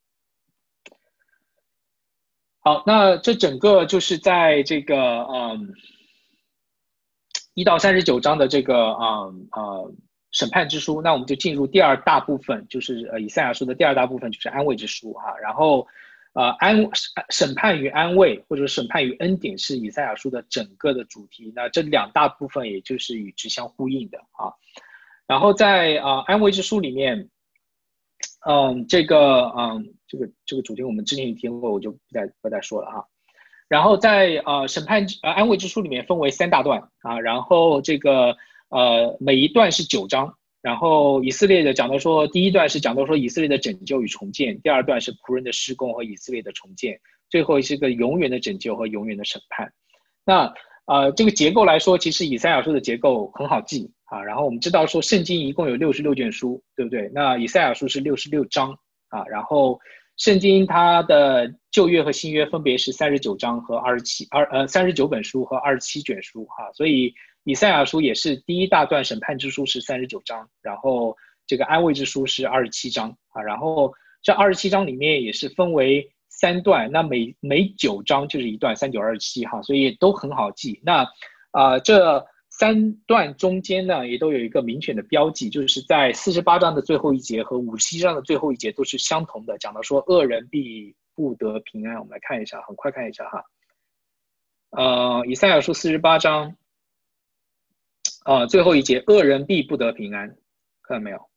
好，那这整个就是在这个嗯一到三十九章的这个嗯呃审判之书，那我们就进入第二大部分，就是呃以赛亚书的第二大部分，就是安慰之书哈。然后呃，安审判与安慰，或者审判与恩典是以赛亚书的整个的主题。那这两大部分也就是与之相呼应的啊。然后在啊、呃、安慰之书里面，嗯，这个嗯这个这个主题我们之前也提过，我就不再不再说了哈。然后在呃审判呃安慰之书里面分为三大段啊，然后这个呃每一段是九章。然后以色列的讲到说，第一段是讲到说以色列的拯救与重建，第二段是仆人的施工和以色列的重建，最后是个永远的拯救和永远的审判。那呃这个结构来说，其实以赛亚书的结构很好记啊。然后我们知道说圣经一共有六十六卷书，对不对？那以赛亚书是六十六章啊。然后圣经它的旧约和新约分别是三十九章和二十七二呃三十九本书和二十七卷书哈、啊，所以。以赛亚书也是第一大段审判之书是三十九章，然后这个安慰之书是二十七章啊，然后这二十七章里面也是分为三段，那每每九章就是一段，三九二十七哈，所以都很好记。那啊、呃、这三段中间呢也都有一个明显的标记，就是在四十八章的最后一节和五十七章的最后一节都是相同的，讲到说恶人必不得平安。我们来看一下，很快看一下哈。呃，以赛亚书四十八章。啊、呃，最后一节，恶人必不得平安，看到没有？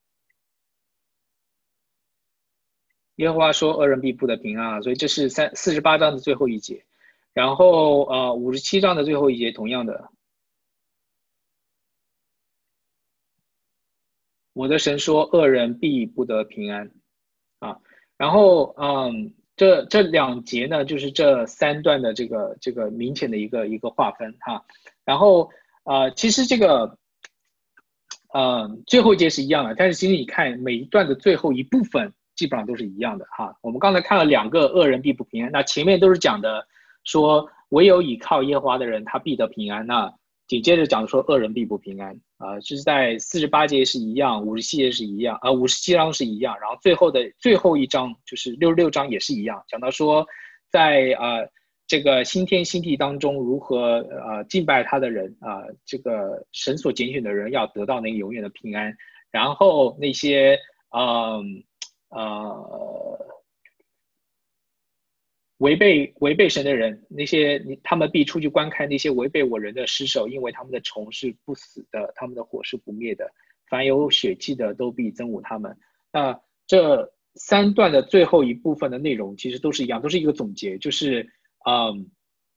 耶和华说，恶人必不得平安，所以这是三四十八章的最后一节。然后呃，五十七章的最后一节，同样的，我的神说，恶人必不得平安啊。然后嗯，这这两节呢，就是这三段的这个这个明显的一个一个划分哈。然后呃，其实这个。嗯，最后一节是一样的，但是其实你看每一段的最后一部分基本上都是一样的哈。我们刚才看了两个恶人必不平安，那前面都是讲的说唯有倚靠耶和华的人他必得平安，那紧接着讲说恶人必不平安啊、呃，就是在四十八节是一样，五十七节是一样啊，五十七章是一样，然后最后的最后一章就是六十六章也是一样，讲到说在啊。呃这个新天新地当中，如何呃敬拜他的人啊、呃，这个神所拣选的人要得到那个永远的平安，然后那些呃呃违背违背神的人，那些他们必出去观看那些违背我人的尸首，因为他们的虫是不死的，他们的火是不灭的，凡有血气的都必憎恶他们。那这三段的最后一部分的内容其实都是一样，都是一个总结，就是。嗯，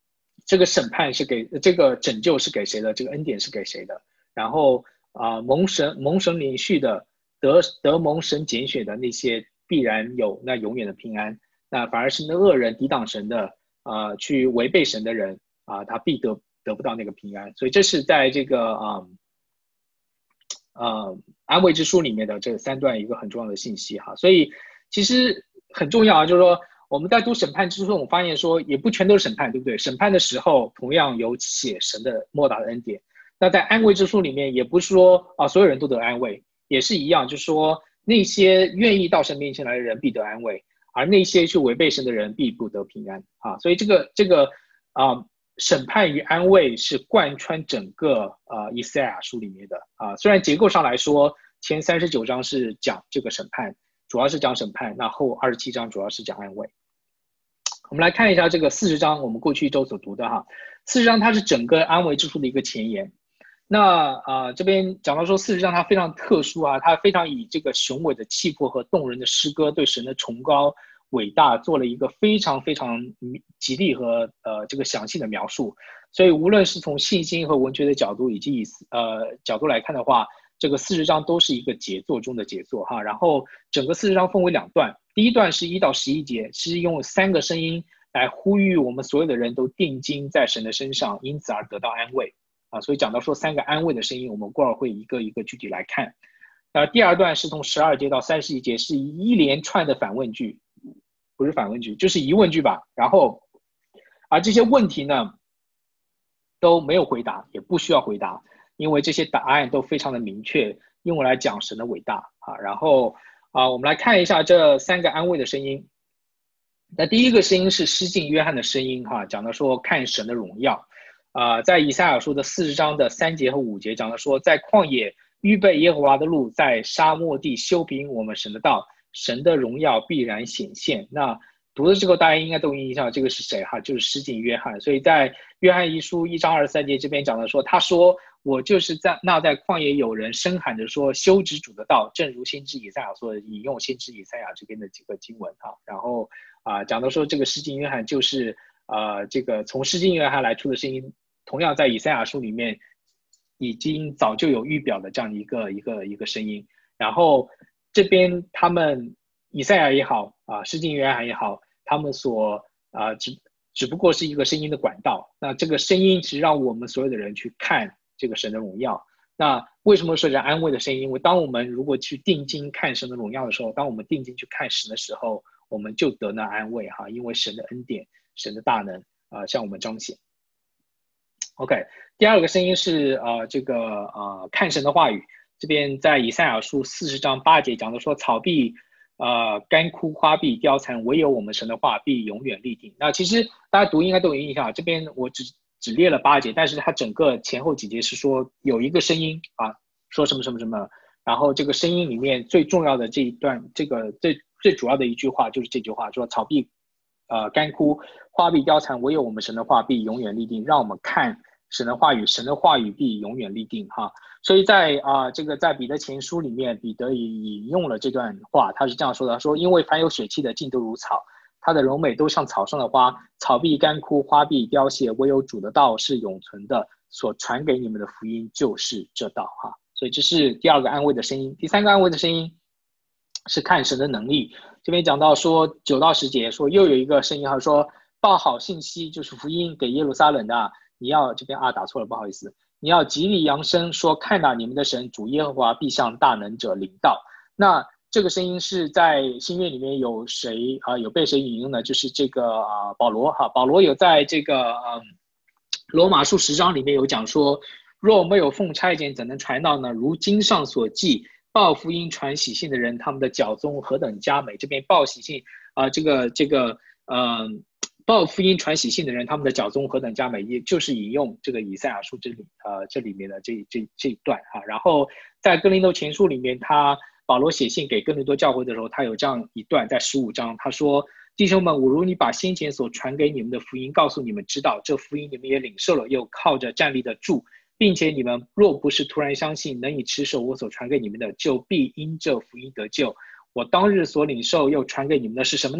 这个审判是给这个拯救是给谁的？这个恩典是给谁的？然后啊、呃，蒙神蒙神连续的得得蒙神拣选的那些必然有那永远的平安。那反而是那恶人抵挡神的啊、呃，去违背神的人啊、呃，他必得得不到那个平安。所以这是在这个啊呃, 呃安慰之书里面的这三段一个很重要的信息哈。所以其实很重要啊，就是说。我们在读审判之书，我们发现说也不全都是审判，对不对？审判的时候同样有写神的莫大的恩典。那在安慰之书里面，也不是说啊所有人都得安慰，也是一样，就是说那些愿意到神面前来的人必得安慰，而那些去违背神的人必不得平安啊。所以这个这个啊审判与安慰是贯穿整个啊以赛亚书里面的啊。虽然结构上来说，前三十九章是讲这个审判。主要是讲审判，那后二十七章主要是讲安慰。我们来看一下这个四十章，我们过去一周所读的哈。四十章它是整个安慰之书的一个前言。那啊、呃，这边讲到说四十章它非常特殊啊，它非常以这个雄伟的气魄和动人的诗歌，对神的崇高伟大做了一个非常非常极力和呃这个详细的描述。所以无论是从信心和文学的角度，以及以呃角度来看的话。这个四十章都是一个杰作中的杰作哈，然后整个四十章分为两段，第一段是一到十一节，是用三个声音来呼吁我们所有的人都定睛在神的身上，因此而得到安慰啊。所以讲到说三个安慰的声音，我们过会儿会一个一个具体来看。那第二段是从十二节到三十一节，是一连串的反问句，不是反问句，就是疑问句吧。然后，而这些问题呢都没有回答，也不需要回答。因为这些答案都非常的明确，用来讲神的伟大啊。然后啊，我们来看一下这三个安慰的声音。那第一个声音是施浸约翰的声音哈，讲到说看神的荣耀啊，在以赛亚书的四十章的三节和五节讲到说，在旷野预备耶和华的路，在沙漠地修平我们神的道，神的荣耀必然显现。那读的这个大家应该都有印象，这个是谁哈？就是施浸约翰。所以在约翰一书一章二十三节这边讲的说，他说。我就是在那在旷野有人声喊着说修直主的道，正如先知以赛亚所引用先知以赛亚这边的几个经文哈。然后啊、呃、讲到说这个施浸约翰就是呃这个从施浸约翰来出的声音，同样在以赛亚书里面已经早就有预表的这样的一个一个一个声音。然后这边他们以赛亚也好啊、呃、施浸约翰也好，他们所啊、呃、只只不过是一个声音的管道。那这个声音是让我们所有的人去看。这个神的荣耀，那为什么说是安慰的声音？因为当我们如果去定睛看神的荣耀的时候，当我们定睛去看神的时候，我们就得那安慰哈，因为神的恩典、神的大能啊、呃，向我们彰显。OK， 第二个声音是呃这个呃看神的话语，这边在以赛亚书四十章八节讲的说，草必呃干枯，花必凋残，唯有我们神的话必永远立定。那其实大家读应该都有印象，这边我只。只列了八节，但是它整个前后几节是说有一个声音啊，说什么什么什么，然后这个声音里面最重要的这一段，这个最最主要的一句话就是这句话，说草必呃干枯，花必凋残，唯有我们神的话必永远立定。让我们看神的话语，神的话语必永远立定哈。所以在啊、呃、这个在彼得前书里面，彼得引用了这段话，他是这样说的：他说，因为凡有血气的，尽都如草。它的柔美都像草上的花，草必干枯，花必凋谢，唯有主的道是永存的，所传给你们的福音就是这道哈。所以这是第二个安慰的声音。第三个安慰的声音是看神的能力。这边讲到说九到十节，说又有一个声音，他说报好信息，就是福音给耶路撒冷的，你要这边啊打错了，不好意思，你要极力扬声说，看哪，你们的神主耶和华必向大能者临到。那这个声音是在新约里面有谁啊、呃？有被谁引用呢？就是这个啊、呃、保罗哈，保罗有在这个嗯罗马书十章里面有讲说，若没有奉差遣，怎能传道呢？如经上所记，报福音传喜信的人，他们的脚踪何等佳美。这边报喜信啊、呃，这个这个呃报福音传喜信的人，他们的脚踪何等佳美，也就是引用这个以赛亚书这里呃这里面的这这这一段哈。然后在哥林多前书里面，他。保罗写信给哥林多教会的时候，他有这样一段，在十五章，他说：“弟兄们，我如你把先前所传给你们的福音告诉你们知道，这福音你们也领受了，又靠着站立得住，并且你们若不是突然相信，能以持守我所传给你们的，就必因这福音得救。我当日所领受又传给你们的是什么呢？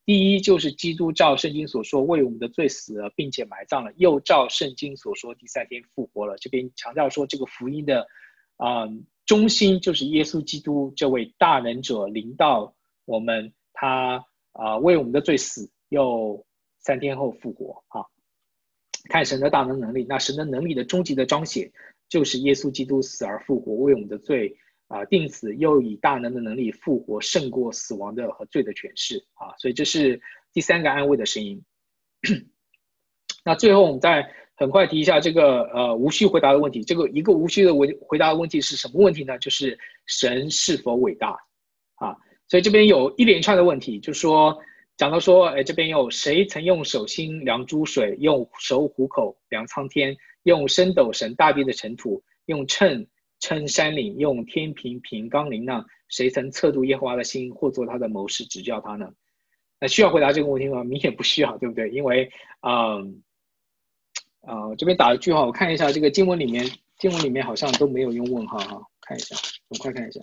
第一就是基督照圣经所说为我们的罪死了，并且埋葬了，又照圣经所说第三天复活了。这边强调说这个福音的啊、呃、中心就是耶稣基督这位大能者临到我们，他啊、呃、为我们的罪死，又三天后复活啊。看神的大能能力，那神的能力的终极的彰显就是耶稣基督死而复活，为我们的罪啊、呃、定死，又以大能的能力复活，胜过死亡的和罪的权势啊。所以这是第三个安慰的声音。那最后我们再很快提一下这个呃无需回答的问题。这个一个无需的回答的问题是什么问题呢？就是神是否伟大啊？所以这边有一连串的问题，就是说。讲到说，哎，这边有谁曾用手心量诸水，用手虎口量苍天，用升斗神大地的尘土，用秤称山岭，用天平平冈陵呢？谁曾测度耶和华的心，或做他的谋士指教他呢？那需要回答这个问题吗？明显不需要，对不对？因为，嗯，呃，这边打了句号，我看一下这个经文里面，经文里面好像都没有用问号哈，看一下，很快看一下。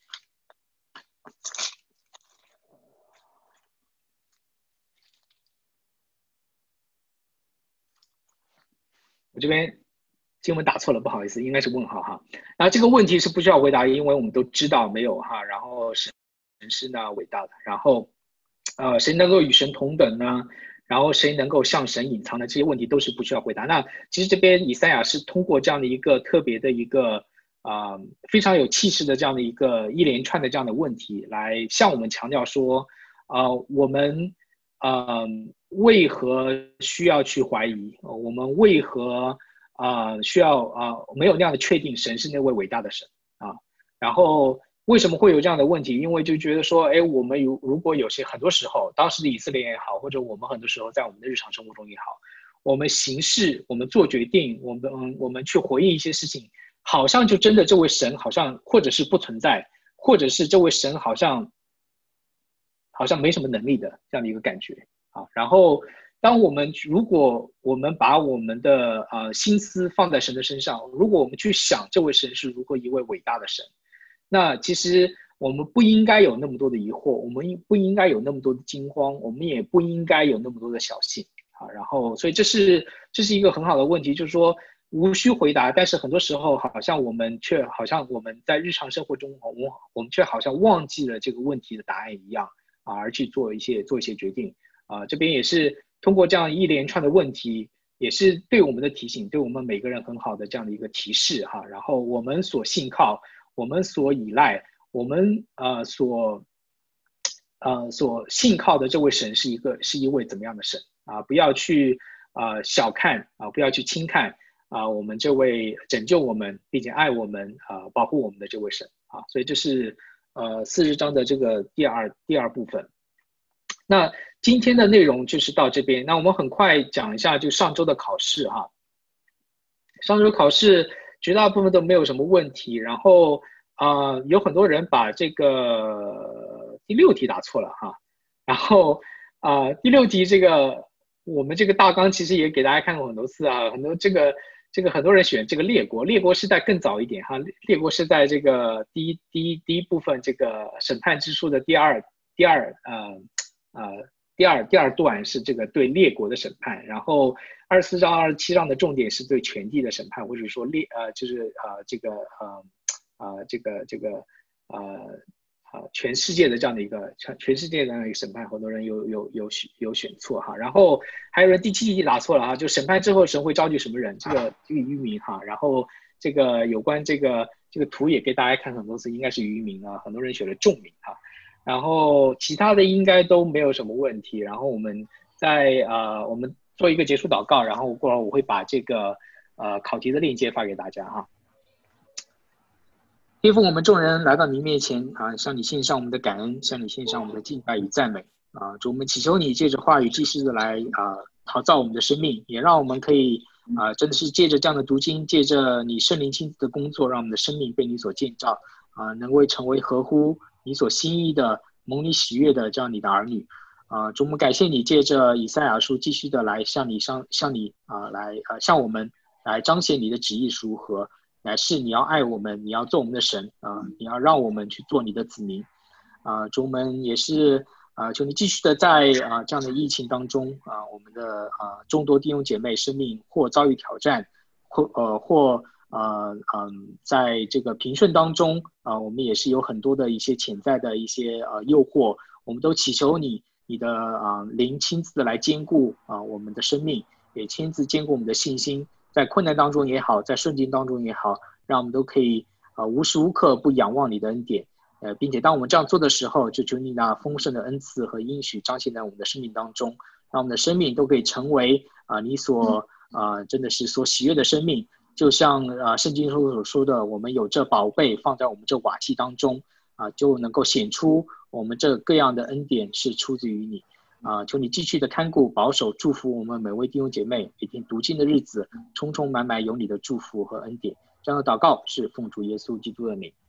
我这边经文打错了，不好意思，应该是问号哈。那这个问题是不需要回答，因为我们都知道没有哈。然后神是那伟大的，然后呃，谁能够与神同等呢？然后谁能够向神隐藏的这些问题都是不需要回答。那其实这边以赛亚是通过这样的一个特别的一个啊、呃、非常有气势的这样的一个一连串的这样的问题，来向我们强调说，呃，我们呃。为何需要去怀疑？我们为何啊、呃、需要啊、呃、没有那样的确定神是那位伟大的神啊？然后为什么会有这样的问题？因为就觉得说，哎，我们有如果有些很多时候，当时的以色列也好，或者我们很多时候在我们的日常生活中也好，我们行事，我们做决定，我们我们去回应一些事情，好像就真的这位神好像或者是不存在，或者是这位神好像好像没什么能力的这样的一个感觉。啊，然后，当我们如果我们把我们的呃心思放在神的身上，如果我们去想这位神是如何一位伟大的神，那其实我们不应该有那么多的疑惑，我们不应该有那么多的惊慌，我们也不应该有那么多的小信啊。然后，所以这是这是一个很好的问题，就是说无需回答，但是很多时候好像我们却好像我们在日常生活中，我们我们却好像忘记了这个问题的答案一样啊，而去做一些做一些决定。啊，这边也是通过这样一连串的问题，也是对我们的提醒，对我们每个人很好的这样的一个提示哈。然后我们所信靠，我们所依赖，我们呃所呃所信靠的这位神是一个是一位怎么样的神啊？不要去啊、呃、小看啊，不要去轻看啊我们这位拯救我们并且爱我们啊、呃、保护我们的这位神啊。所以这是呃四十章的这个第二第二部分。那今天的内容就是到这边。那我们很快讲一下，就上周的考试哈。上周考试绝大部分都没有什么问题，然后啊、呃，有很多人把这个第六题打错了哈。然后啊、呃，第六题这个我们这个大纲其实也给大家看过很多次啊，很多这个这个很多人选这个列国，列国是在更早一点哈，列国是在这个第一第一第一部分这个审判之书的第二第二呃。呃，第二第二段是这个对列国的审判，然后二十四章、二十七章的重点是对全地的审判，或者说列呃就是呃这个呃呃这个这个呃呃全世界的这样的一个全全世界的这样的一个审判，很多人有有有有选错哈，然后还有人第七题打错了哈，就审判之后神会召集什么人？这个这个渔民哈，然后这个有关这个这个图也给大家看很多次，应该是渔民啊，很多人选了众民哈。然后其他的应该都没有什么问题。然后我们在呃，我们做一个结束祷告，然后过会儿我会把这个呃考题的链接发给大家哈。 天父，我们众人来到你面前啊，向你献上我们的感恩，向你献上我们的敬拜与赞美啊。主，我们祈求你借着话语继续的来啊，陶造我们的生命，也让我们可以啊，真的是借着这样的读经，借着你圣灵亲自的工作，让我们的生命被你所建造啊，能够成为合乎你所心意的、蒙你喜悦的这样你的儿女，啊，主，我们感谢你借着以赛亚书继续的来向你向向你啊来啊向我们来彰显你的旨意是如何，乃是你要爱我们，你要做我们的神啊，你要让我们去做你的子民啊，主，我们也是啊，求你继续的在啊这样的疫情当中啊，我们的啊众多弟兄姐妹生命或遭遇挑战，或呃或呃嗯，在这个平顺当中啊，我们也是有很多的一些潜在的一些呃诱惑，我们都祈求你你的啊灵亲自的来兼顾啊我们的生命，也亲自兼顾我们的信心，在困难当中也好，在顺境当中也好，让我们都可以啊无时无刻不仰望你的恩典。呃，并且当我们这样做的时候，就求你那丰盛的恩赐和应许彰显在我们的生命当中，让我们的生命都可以成为啊、呃、你所啊、呃、真的是所喜悦的生命，就像啊、呃、圣经中所说的，我们有这宝贝放在我们这瓦器当中啊、呃，就能够显出我们这各样的恩典是出自于你啊、呃，求你继续的看顾保守祝福我们每位弟兄姐妹，每天读经的日子充充满满有你的祝福和恩典。这样的祷告是奉主耶稣基督的名。